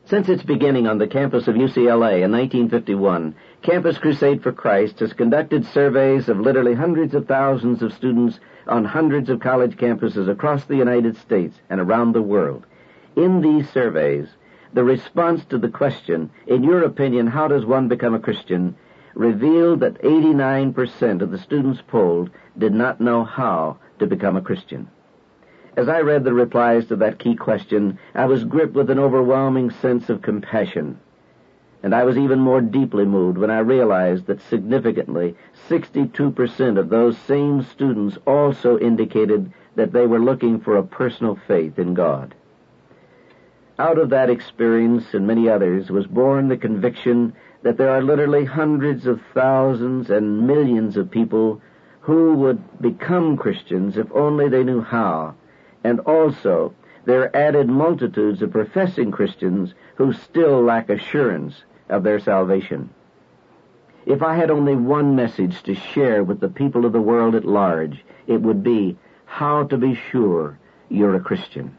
Since its beginning on the campus of UCLA in 1951, Campus Crusade for Christ has conducted surveys of literally hundreds of thousands of students on hundreds of college campuses across the United States and around the world. In these surveys, the response to the question, in your opinion, how does one become a Christian, revealed that 89% of the students polled did not know how to become a Christian. As I read the replies to that key question, I was gripped with an overwhelming sense of compassion. And I was even more deeply moved when I realized that significantly 62% of those same students also indicated that they were looking for a personal faith in God. Out of that experience and many others was born the conviction that there are literally hundreds of thousands and millions of people who would become Christians if only they knew how. And also, there are added multitudes of professing Christians who still lack assurance of their salvation. If I had only one message to share with the people of the world at large, it would be how to be sure you're a Christian.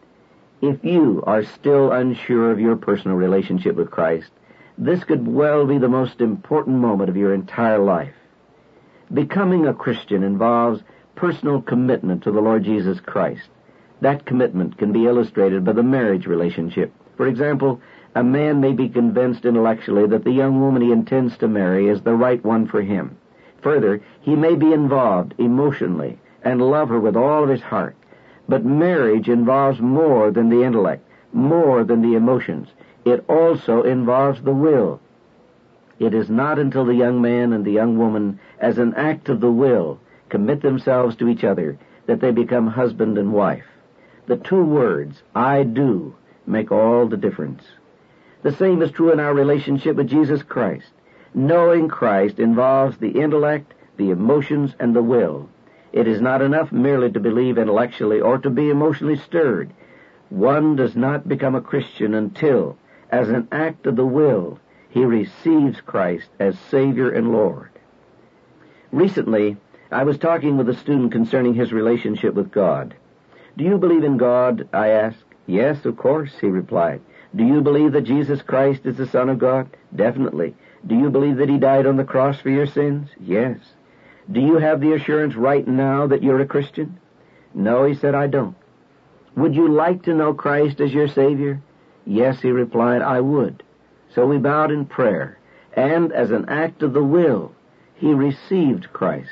If you are still unsure of your personal relationship with Christ, this could well be the most important moment of your entire life. Becoming a Christian involves personal commitment to the Lord Jesus Christ. That commitment can be illustrated by the marriage relationship. For example, a man may be convinced intellectually that the young woman he intends to marry is the right one for him. Further, he may be involved emotionally and love her with all of his heart. But marriage involves more than the intellect, more than the emotions. It also involves the will. It is not until the young man and the young woman, as an act of the will, commit themselves to each other that they become husband and wife. The two words, I do, make all the difference. The same is true in our relationship with Jesus Christ. Knowing Christ involves the intellect, the emotions, and the will. It is not enough merely to believe intellectually or to be emotionally stirred. One does not become a Christian until, as an act of the will, he receives Christ as Savior and Lord. Recently, I was talking with a student concerning his relationship with God. Do you believe in God? I asked. Yes, of course, he replied. Do you believe that Jesus Christ is the Son of God? Definitely. Do you believe that he died on the cross for your sins? Yes. Do you have the assurance right now that you're a Christian? No, he said, I don't. Would you like to know Christ as your Savior? Yes, he replied, I would. So we bowed in prayer, and as an act of the will, he received Christ.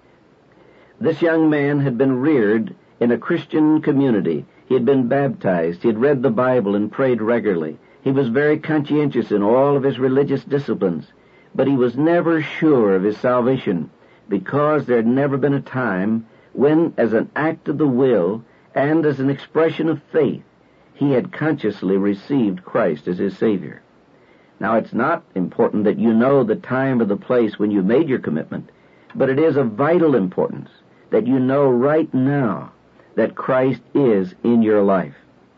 This young man had been reared in a Christian community. He had been baptized. He had read the Bible and prayed regularly. He was very conscientious in all of his religious disciplines, but he was never sure of his salvation because there had never been a time when, as an act of the will and as an expression of faith, he had consciously received Christ as his Savior. Now, it's not important that you know the time or the place when you made your commitment, but it is of vital importance that you know right now that Christ is in your life.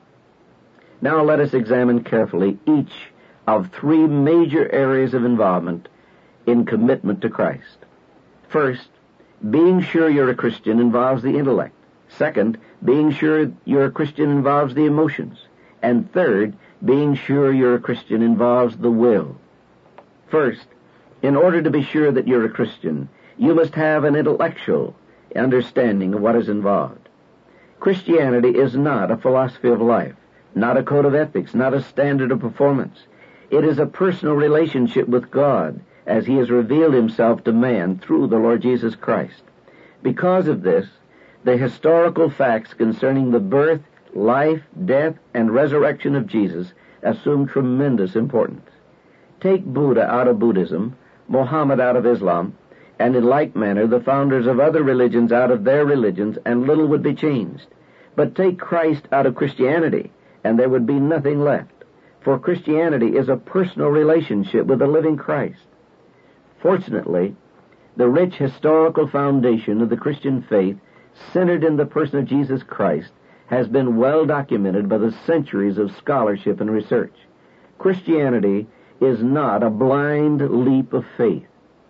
Now let us examine carefully each of three major areas of involvement in commitment to Christ. First, being sure you're a Christian involves the intellect. Second, being sure you're a Christian involves the emotions. And third, being sure you're a Christian involves the will. First, in order to be sure that you're a Christian, you must have an intellectual understanding of what is involved. Christianity is not a philosophy of life, not a code of ethics, not a standard of performance. It is a personal relationship with God as he has revealed himself to man through the Lord Jesus Christ. Because of this, the historical facts concerning the birth, life, death, and resurrection of Jesus assume tremendous importance. Take Buddha out of Buddhism, Muhammad out of Islam, and in like manner the founders of other religions out of their religions, and little would be changed. But take Christ out of Christianity, and there would be nothing left. For Christianity is a personal relationship with the living Christ. Fortunately, the rich historical foundation of the Christian faith, centered in the person of Jesus Christ, has been well documented by the centuries of scholarship and research. Christianity is not a blind leap of faith.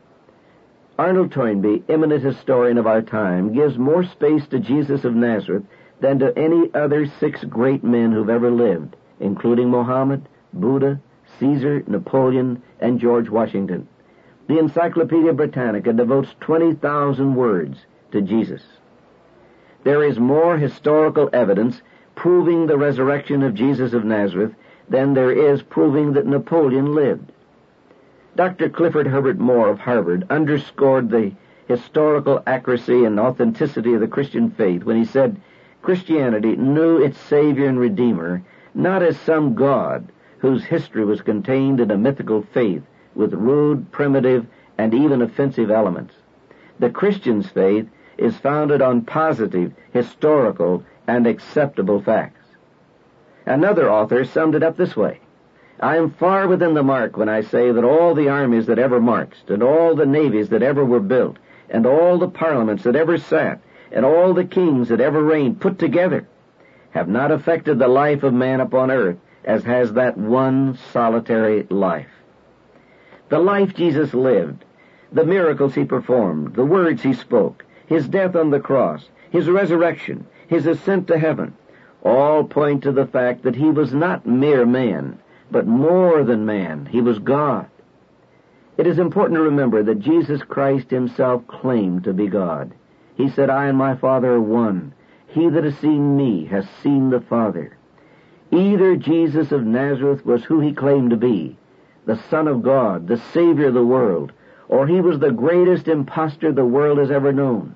Arnold Toynbee, eminent historian of our time, gives more space to Jesus of Nazareth than to any other 6 great men who've ever lived, including Muhammad, Buddha, Caesar, Napoleon, and George Washington. The Encyclopedia Britannica devotes 20,000 words to Jesus. There is more historical evidence proving the resurrection of Jesus of Nazareth than there is proving that Napoleon lived. Dr. Clifford Herbert Moore of Harvard underscored the historical accuracy and authenticity of the Christian faith when he said, Christianity knew its Savior and Redeemer not as some God whose history was contained in a mythical faith with rude, primitive, and even offensive elements. The Christian's faith is founded on positive, historical, and acceptable facts. Another author summed it up this way, I am far within the mark when I say that all the armies that ever marched, and all the navies that ever were built, and all the parliaments that ever sat, and all the kings that ever reigned put together, have not affected the life of man upon earth as has that one solitary life. The life Jesus lived, the miracles he performed, the words he spoke, his death on the cross, his resurrection, his ascent to heaven, all point to the fact that he was not mere man, but more than man. He was God. It is important to remember that Jesus Christ himself claimed to be God. He said, I and my Father are one. He that has seen me has seen the Father. Either Jesus of Nazareth was who he claimed to be, the Son of God, the Savior of the world, or he was the greatest impostor the world has ever known.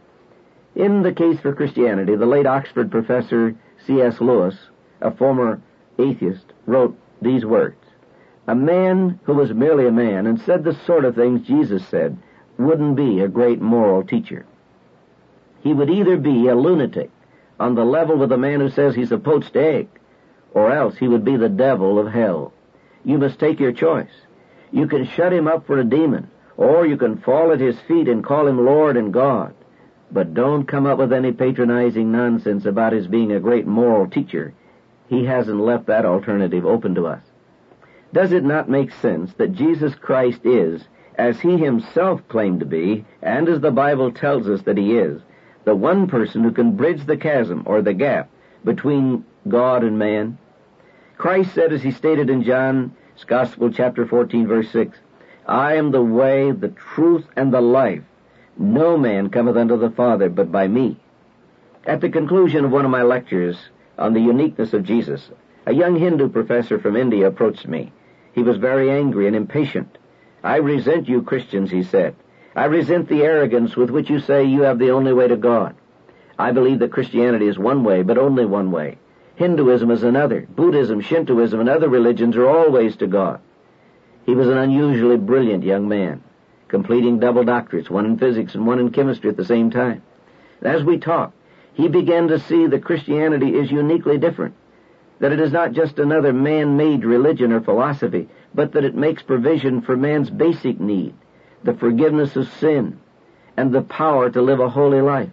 In The Case for Christianity, the late Oxford professor C.S. Lewis, a former atheist, wrote these words, A man who was merely a man and said the sort of things Jesus said wouldn't be a great moral teacher. He would either be a lunatic on the level with a man who says he's a poached egg, or else he would be the devil of hell. You must take your choice. You can shut him up for a demon, or you can fall at his feet and call him Lord and God. But don't come up with any patronizing nonsense about his being a great moral teacher. He hasn't left that alternative open to us. Does it not make sense that Jesus Christ is, as he himself claimed to be, and as the Bible tells us that he is, the one person who can bridge the chasm or the gap between God and man? Christ said, as he stated in John's Gospel, chapter 14, verse 6, I am the way, the truth, and the life. No man cometh unto the Father but by me. At the conclusion of one of my lectures on the uniqueness of Jesus, a young Hindu professor from India approached me. He was very angry and impatient. I resent you Christians, he said. I resent the arrogance with which you say you have the only way to God. I believe that Christianity is one way, but only one way. Hinduism is another. Buddhism, Shintoism, and other religions are all ways to God. He was an unusually brilliant young man, completing double doctorates, one in physics and one in chemistry at the same time. As we talked, he began to see that Christianity is uniquely different, that it is not just another man-made religion or philosophy, but that it makes provision for man's basic need, the forgiveness of sin, and the power to live a holy life.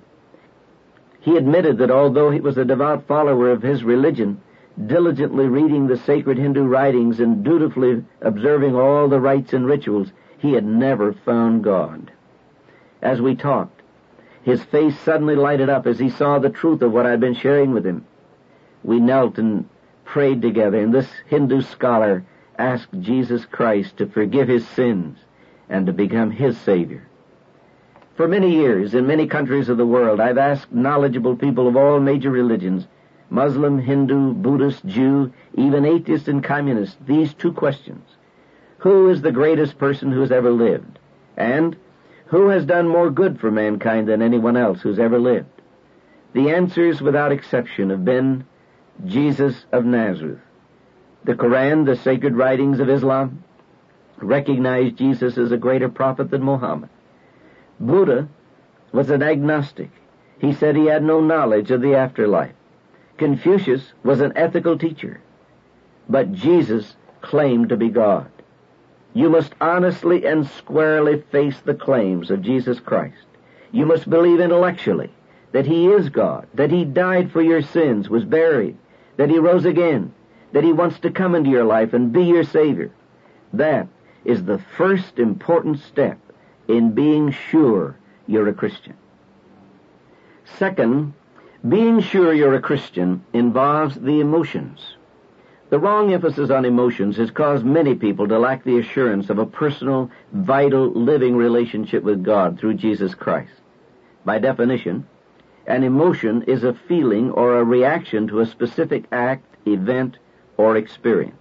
He admitted that although he was a devout follower of his religion, diligently reading the sacred Hindu writings and dutifully observing all the rites and rituals, he had never found God. As we talked, his face suddenly lighted up as he saw the truth of what I'd been sharing with him. We knelt and prayed together, and this Hindu scholar asked Jesus Christ to forgive his sins and to become his Savior. For many years, in many countries of the world, I've asked knowledgeable people of all major religions, Muslim, Hindu, Buddhist, Jew, even atheist and communist, these two questions. Who is the greatest person who has ever lived? And who has done more good for mankind than anyone else who's ever lived? The answers, without exception, have been Jesus of Nazareth. The Quran, the sacred writings of Islam, recognize Jesus as a greater prophet than Muhammad. Buddha was an agnostic. He said he had no knowledge of the afterlife. Confucius was an ethical teacher. But Jesus claimed to be God. You must honestly and squarely face the claims of Jesus Christ. You must believe intellectually that he is God, that he died for your sins, was buried, that he rose again, that he wants to come into your life and be your Savior. That is the first important step in being sure you're a Christian. Second, being sure you're a Christian involves the emotions. The wrong emphasis on emotions has caused many people to lack the assurance of a personal, vital, living relationship with God through Jesus Christ. By definition, an emotion is a feeling or a reaction to a specific act, event, or experience.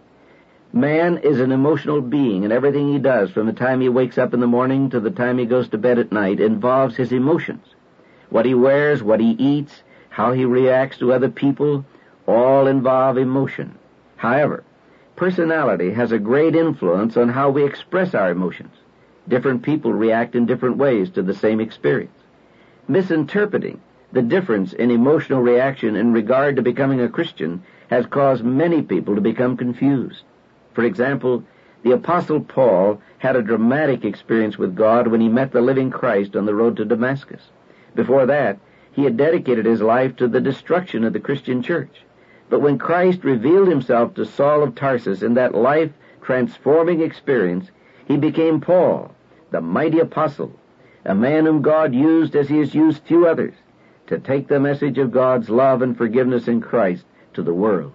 Man is an emotional being, and everything he does from the time he wakes up in the morning to the time he goes to bed at night involves his emotions. What he wears, what he eats, how he reacts to other people, all involve emotion. However, personality has a great influence on how we express our emotions. Different people react in different ways to the same experience. Misinterpreting the difference in emotional reaction in regard to becoming a Christian has caused many people to become confused. For example, the Apostle Paul had a dramatic experience with God when he met the living Christ on the road to Damascus. Before that, he had dedicated his life to the destruction of the Christian church. But when Christ revealed himself to Saul of Tarsus in that life-transforming experience, he became Paul, the mighty apostle, a man whom God used as he has used few others, to take the message of God's love and forgiveness in Christ to the world.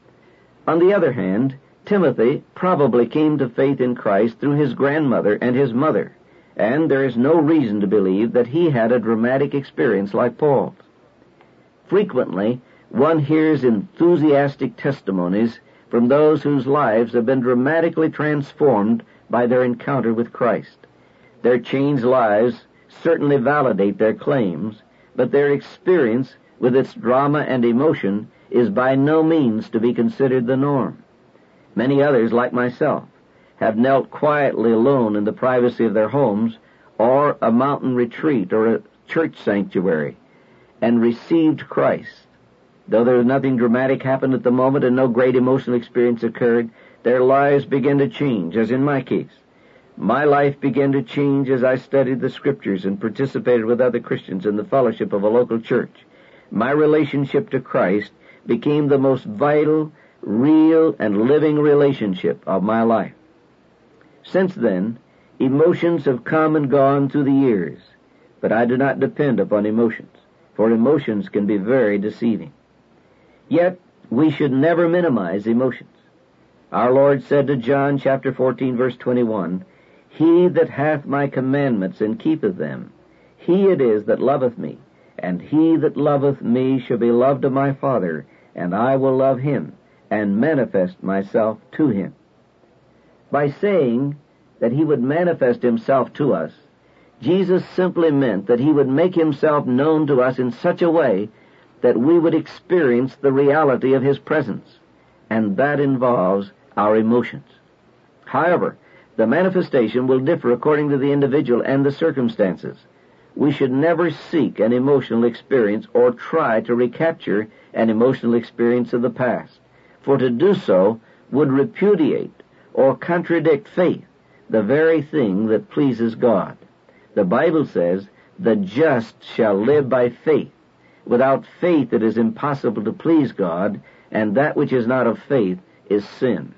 On the other hand, Timothy probably came to faith in Christ through his grandmother and his mother, and there is no reason to believe that he had a dramatic experience like Paul's. Frequently, one hears enthusiastic testimonies from those whose lives have been dramatically transformed by their encounter with Christ. Their changed lives certainly validate their claims, but their experience with its drama and emotion is by no means to be considered the norm. Many others, like myself, have knelt quietly alone in the privacy of their homes or a mountain retreat or a church sanctuary and received Christ. Though there was nothing dramatic happened at the moment and no great emotional experience occurred, their lives began to change, as in my case. My life began to change as I studied the Scriptures and participated with other Christians in the fellowship of a local church. My relationship to Christ became the most vital, real, and living relationship of my life. Since then, emotions have come and gone through the years, but I do not depend upon emotions, for emotions can be very deceiving. Yet, we should never minimize emotions. Our Lord said to John chapter 14, verse 21, "He that hath my commandments and keepeth them, he it is that loveth me, and he that loveth me shall be loved of my Father, and I will love him, and manifest myself to him." By saying that he would manifest himself to us, Jesus simply meant that he would make himself known to us in such a way that we would experience the reality of his presence, and that involves our emotions. However, the manifestation will differ according to the individual and the circumstances. We should never seek an emotional experience or try to recapture an emotional experience of the past, for to do so would repudiate or contradict faith, the very thing that pleases God. The Bible says, "The just shall live by faith." Without faith it is impossible to please God, and that which is not of faith is sin.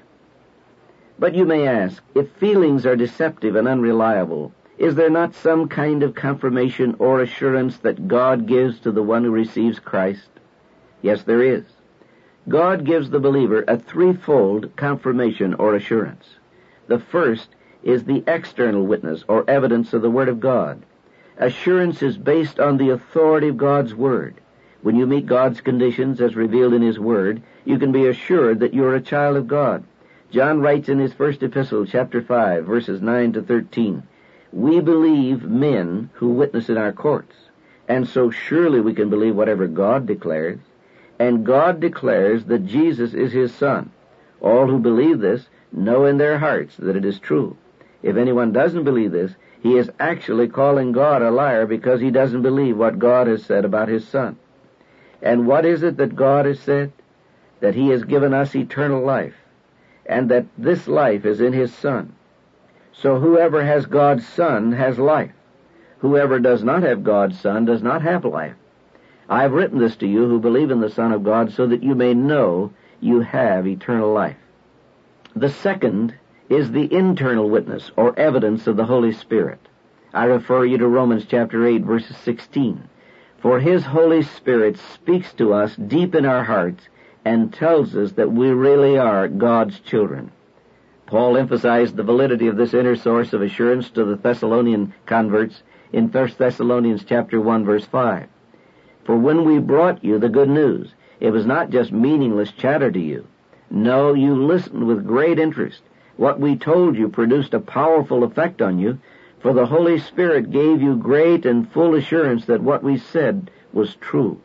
But you may ask, if feelings are deceptive and unreliable, is there not some kind of confirmation or assurance that God gives to the one who receives Christ? Yes, there is. God gives the believer a threefold confirmation or assurance. The first is the external witness or evidence of the Word of God. Assurance is based on the authority of God's Word. When you meet God's conditions as revealed in His Word, you can be assured that you are a child of God. John writes in his first epistle, chapter 5, verses 9 to 13, "We believe men who witness in our courts, and so surely we can believe whatever God declares. And God declares that Jesus is His Son. All who believe this know in their hearts that it is true. If anyone doesn't believe this, he is actually calling God a liar because he doesn't believe what God has said about His Son. And what is it that God has said? That He has given us eternal life, and that this life is in His Son. So whoever has God's Son has life. Whoever does not have God's Son does not have life. I have written this to you who believe in the Son of God so that you may know you have eternal life." The second is the internal witness or evidence of the Holy Spirit. I refer you to Romans chapter 8, verses 16. "For His Holy Spirit speaks to us deep in our hearts, and tells us that we really are God's children. Paul emphasized the validity of this inner source of assurance to the Thessalonian converts in 1 Thessalonians chapter 1, verse 5. For when we brought you the good news, it was not just meaningless chatter to you. No, you listened with great interest. What we told you produced a powerful effect on you, for the Holy Spirit gave you great and full assurance that what we said was true.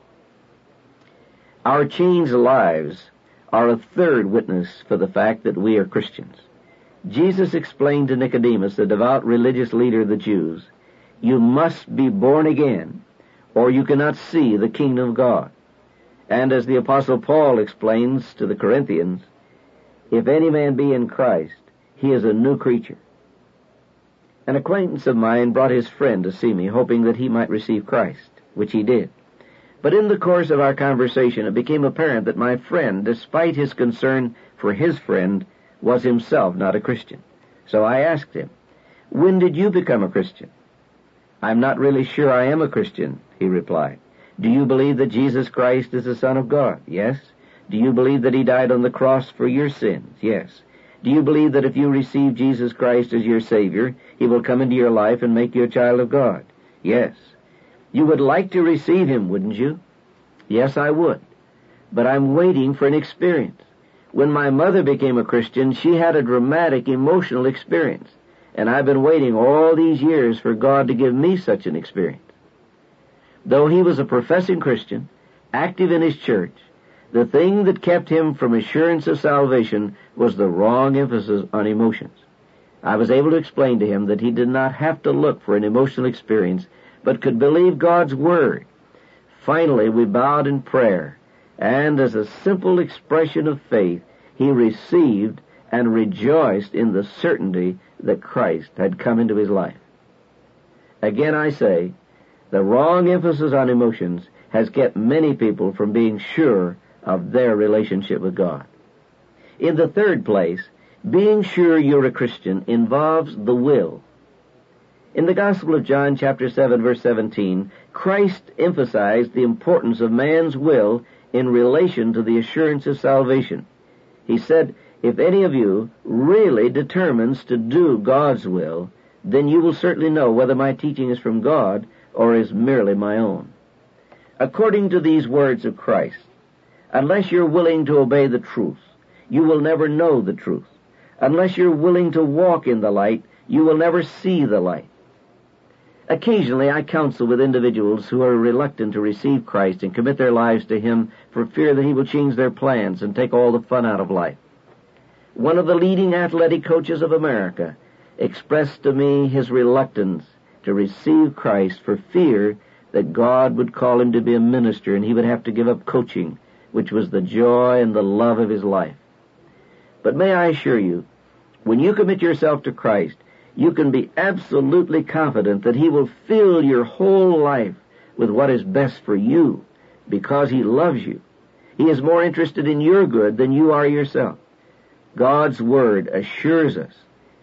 Our changed lives are a third witness for the fact that we are Christians. Jesus explained to Nicodemus, the devout religious leader of the Jews, you must be born again, or you cannot see the kingdom of God. And as the Apostle Paul explains to the Corinthians, if any man be in Christ, he is a new creature. An acquaintance of mine brought his friend to see me, hoping that he might receive Christ, which he did. But in the course of our conversation, it became apparent that my friend, despite his concern for his friend, was himself not a Christian. So I asked him, when did you become a Christian? I'm not really sure I am a Christian, he replied. Do you believe that Jesus Christ is the Son of God? Yes. Do you believe that he died on the cross for your sins? Yes. Do you believe that if you receive Jesus Christ as your Savior, he will come into your life and make you a child of God? Yes. You would like to receive him, wouldn't you? Yes, I would. But I'm waiting for an experience. When my mother became a Christian, she had a dramatic emotional experience, and I've been waiting all these years for God to give me such an experience. Though he was a professing Christian, active in his church, the thing that kept him from assurance of salvation was the wrong emphasis on emotions. I was able to explain to him that he did not have to look for an emotional experience, but could believe God's Word. Finally, we bowed in prayer, and as a simple expression of faith, he received and rejoiced in the certainty that Christ had come into his life. Again I say, the wrong emphasis on emotions has kept many people from being sure of their relationship with God. In the third place, being sure you're a Christian involves the will. In the Gospel of John, chapter 7, verse 17, Christ emphasized the importance of man's will in relation to the assurance of salvation. He said, if any of you really determines to do God's will, then you will certainly know whether my teaching is from God or is merely my own. According to these words of Christ, unless you're willing to obey the truth, you will never know the truth. Unless you're willing to walk in the light, you will never see the light. Occasionally I counsel with individuals who are reluctant to receive Christ and commit their lives to him for fear that he will change their plans and take all the fun out of life. One of the leading athletic coaches of America expressed to me his reluctance to receive Christ for fear that God would call him to be a minister and he would have to give up coaching, which was the joy and the love of his life. But may I assure you, when you commit yourself to Christ, you can be absolutely confident that he will fill your whole life with what is best for you because he loves you. He is more interested in your good than you are yourself. God's Word assures us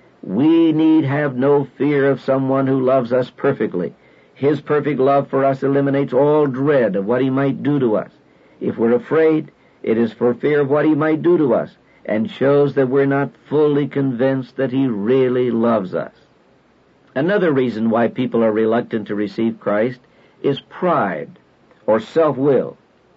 we need have no fear of someone who loves us perfectly. His perfect love for us eliminates all dread of what he might do to us. If we're afraid, it is for fear of what he might do to us, and shows that we're not fully convinced that he really loves us. Another reason why people are reluctant to receive Christ is pride or self-will.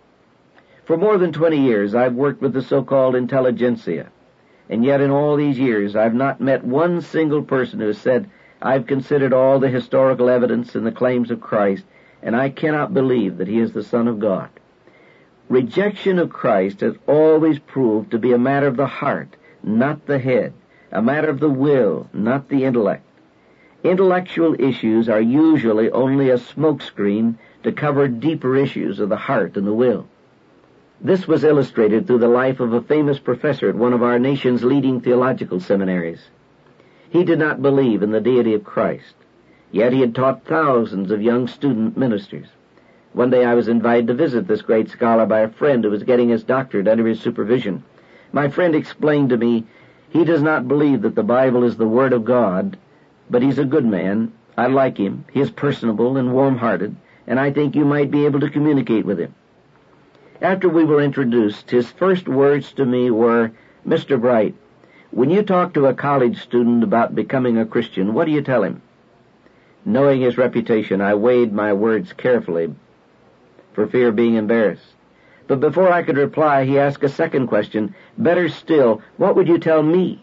For more than 20 years, I've worked with the so-called intelligentsia, and yet in all these years, I've not met one single person who has said, I've considered all the historical evidence and the claims of Christ, and I cannot believe that he is the Son of God. Rejection of Christ has always proved to be a matter of the heart, not the head, a matter of the will, not the intellect. Intellectual issues are usually only a smokescreen to cover deeper issues of the heart and the will. This was illustrated through the life of a famous professor at one of our nation's leading theological seminaries. He did not believe in the deity of Christ, yet he had taught thousands of young student ministers. One day I was invited to visit this great scholar by a friend who was getting his doctorate under his supervision. My friend explained to me, he does not believe that the Bible is the Word of God, but he's a good man. I like him. He is personable and warm-hearted, and I think you might be able to communicate with him. After we were introduced, his first words to me were, "Mr. Bright, when you talk to a college student about becoming a Christian, what do you tell him?" Knowing his reputation, I weighed my words carefully for fear of being embarrassed. But before I could reply, he asked a second question. "Better still, what would you tell me?"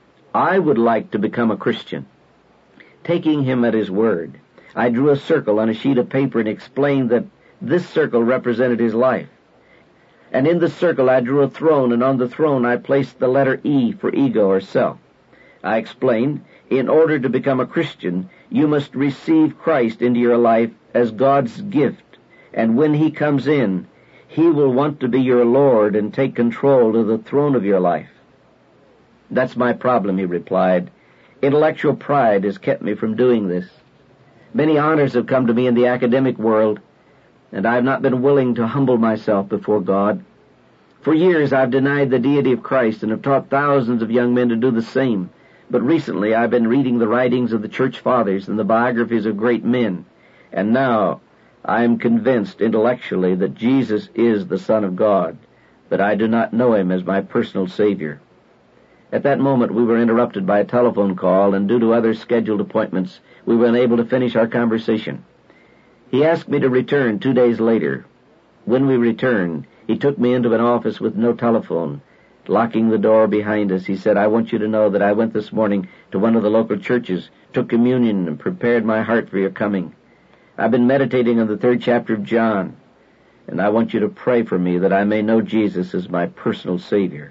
I would like to become a Christian. Taking him at his word, I drew a circle on a sheet of paper and explained that this circle represented his life. And in the circle I drew a throne, and on the throne I placed the letter E for ego or self. I explained, in order to become a Christian, you must receive Christ into your life as God's gift, and when He comes in, He will want to be your Lord and take control of the throne of your life. "That's my problem," he replied. "Intellectual pride has kept me from doing this. Many honors have come to me in the academic world, and I have not been willing to humble myself before God. For years I've denied the deity of Christ and have taught thousands of young men to do the same. But recently I've been reading the writings of the church fathers and the biographies of great men, and now I am convinced intellectually that Jesus is the Son of God, but I do not know Him as my personal Savior." At that moment we were interrupted by a telephone call, and due to other scheduled appointments, we were unable to finish our conversation. He asked me to return 2 days later. When we returned, he took me into an office with no telephone. Locking the door behind us, he said, "I want you to know that I went this morning to one of the local churches, took communion, and prepared my heart for your coming. I've been meditating on the 3rd chapter of John, and I want you to pray for me that I may know Jesus as my personal Savior."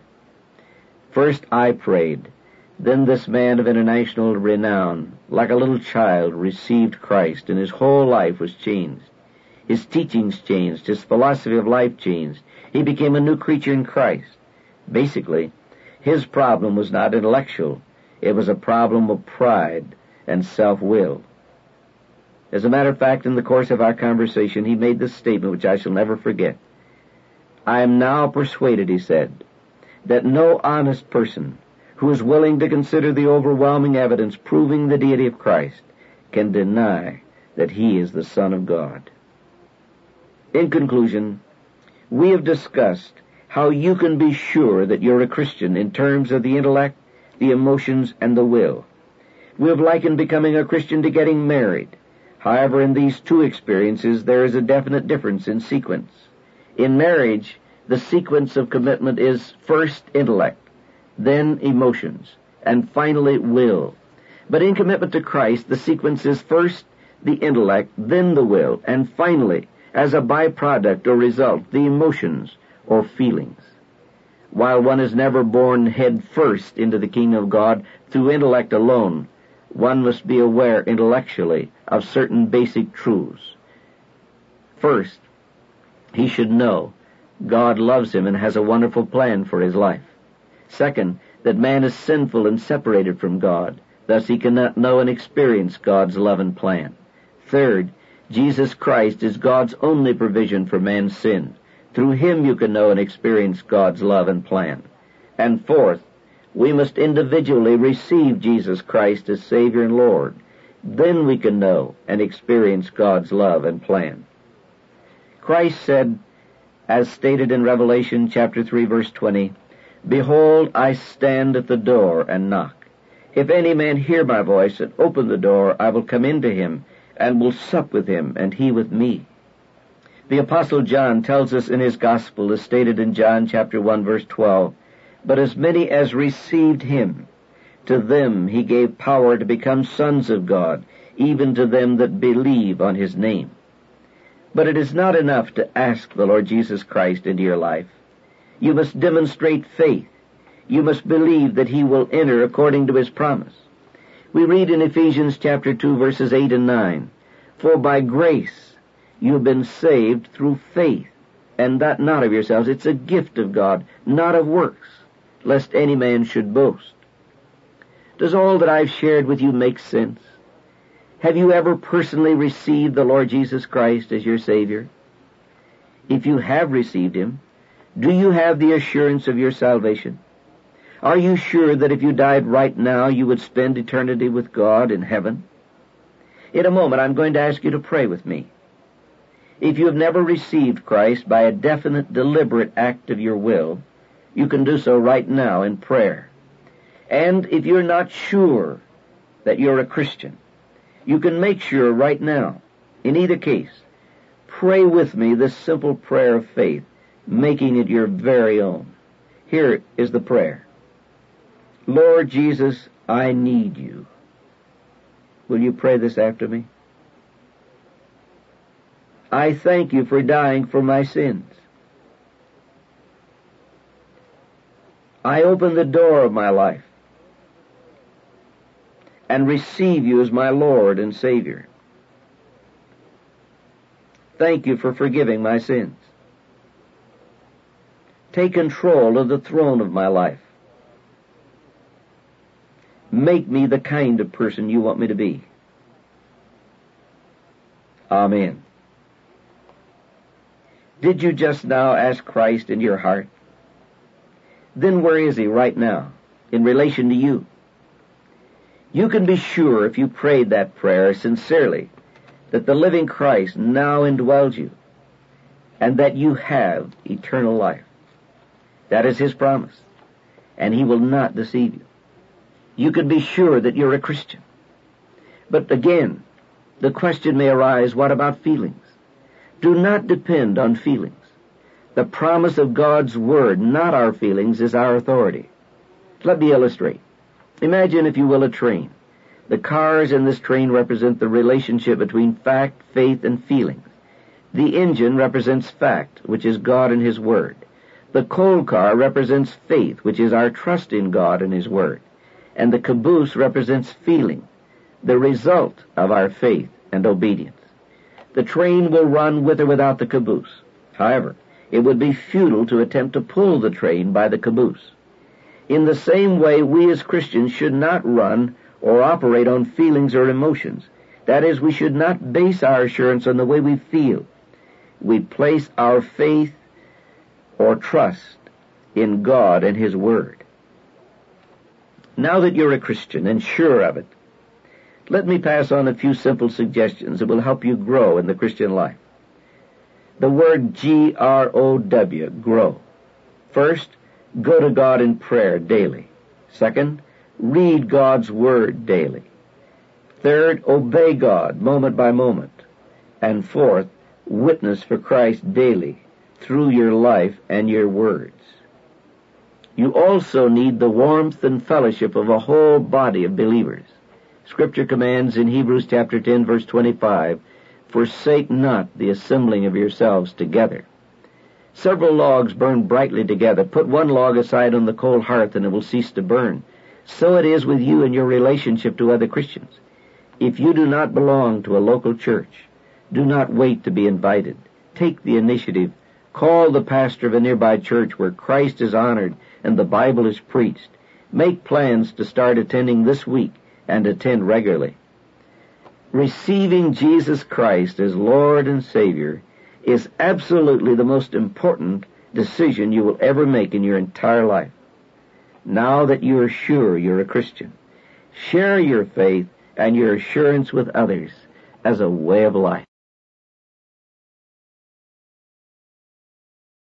First I prayed. Then this man of international renown, like a little child, received Christ, and his whole life was changed. His teachings changed. His philosophy of life changed. He became a new creature in Christ. Basically, his problem was not intellectual. It was a problem of pride and self-will. As a matter of fact, in the course of our conversation, he made this statement which I shall never forget. "I am now persuaded," he said, "that no honest person who is willing to consider the overwhelming evidence proving the deity of Christ can deny that He is the Son of God." In conclusion, we have discussed how you can be sure that you're a Christian in terms of the intellect, the emotions, and the will. We have likened becoming a Christian to getting married. However, in these two experiences, there is a definite difference in sequence. In marriage, the sequence of commitment is first intellect, then emotions, and finally will. But in commitment to Christ, the sequence is first the intellect, then the will, and finally, as a byproduct or result, the emotions or feelings. While one is never born head first into the kingdom of God through intellect alone, one must be aware intellectually of certain basic truths. First, he should know God loves him and has a wonderful plan for his life. Second, that man is sinful and separated from God. Thus he cannot know and experience God's love and plan. Third, Jesus Christ is God's only provision for man's sin. Through Him you can know and experience God's love and plan. And fourth, we must individually receive Jesus Christ as Savior and Lord. Then we can know and experience God's love and plan. Christ said, as stated in Revelation chapter 3, verse 20, "Behold, I stand at the door and knock. If any man hear my voice and open the door, I will come into him and will sup with him, and he with me." The Apostle John tells us in his Gospel, as stated in John chapter 1, verse 12, "But as many as received him, to them he gave power to become sons of God, even to them that believe on his name." But it is not enough to ask the Lord Jesus Christ into your life. You must demonstrate faith. You must believe that he will enter according to his promise. We read in Ephesians chapter 2, verses 8 and 9, "For by grace you have been saved through faith, and that not of yourselves." It's a gift of God, not of works, lest any man should boast. Does all that I've shared with you make sense? Have you ever personally received the Lord Jesus Christ as your Savior? If you have received him, do you have the assurance of your salvation? Are you sure that if you died right now, you would spend eternity with God in heaven? In a moment, I'm going to ask you to pray with me. If you have never received Christ by a definite, deliberate act of your will, you can do so right now in prayer. And if you're not sure that you're a Christian, you can make sure right now. In either case, pray with me this simple prayer of faith, making it your very own. Here is the prayer. Lord Jesus, I need you. Will you pray this after me? I thank you for dying for my sins. I open the door of my life and receive you as my Lord and Savior. Thank you for forgiving my sins. Take control of the throne of my life. Make me the kind of person you want me to be. Amen. Did you just now ask Christ into your heart? Then where is he right now in relation to you? You can be sure if you prayed that prayer sincerely that the living Christ now indwells you and that you have eternal life. That is his promise, and he will not deceive you. You can be sure that you're a Christian. But again, the question may arise, what about feelings? Do not depend on feelings. The promise of God's Word, not our feelings, is our authority. Let me illustrate. Imagine, if you will, a train. The cars in this train represent the relationship between fact, faith, and feelings. The engine represents fact, which is God and His Word. The coal car represents faith, which is our trust in God and His Word. And the caboose represents feeling, the result of our faith and obedience. The train will run with or without the caboose. However, it would be futile to attempt to pull the train by the caboose. In the same way, we as Christians should not run or operate on feelings or emotions. That is, we should not base our assurance on the way we feel. We place our faith or trust in God and His Word. Now that you're a Christian and sure of it, let me pass on a few simple suggestions that will help you grow in the Christian life. The word G-R-O-W, grow. First, go to God in prayer daily. Second, read God's Word daily. Third, obey God moment by moment. And fourth, witness for Christ daily through your life and your words. You also need the warmth and fellowship of a whole body of believers. Scripture commands in Hebrews chapter 10, verse 25, forsake not the assembling of yourselves together. Several logs burn brightly together. Put one log aside on the coal hearth and it will cease to burn. So it is with you and your relationship to other Christians. If you do not belong to a local church, do not wait to be invited. Take the initiative. Call the pastor of a nearby church where Christ is honored and the Bible is preached. Make plans to start attending this week and attend regularly. Receiving Jesus Christ as Lord and Savior is absolutely the most important decision you will ever make in your entire life. Now that you are sure you're a Christian, share your faith and your assurance with others as a way of life.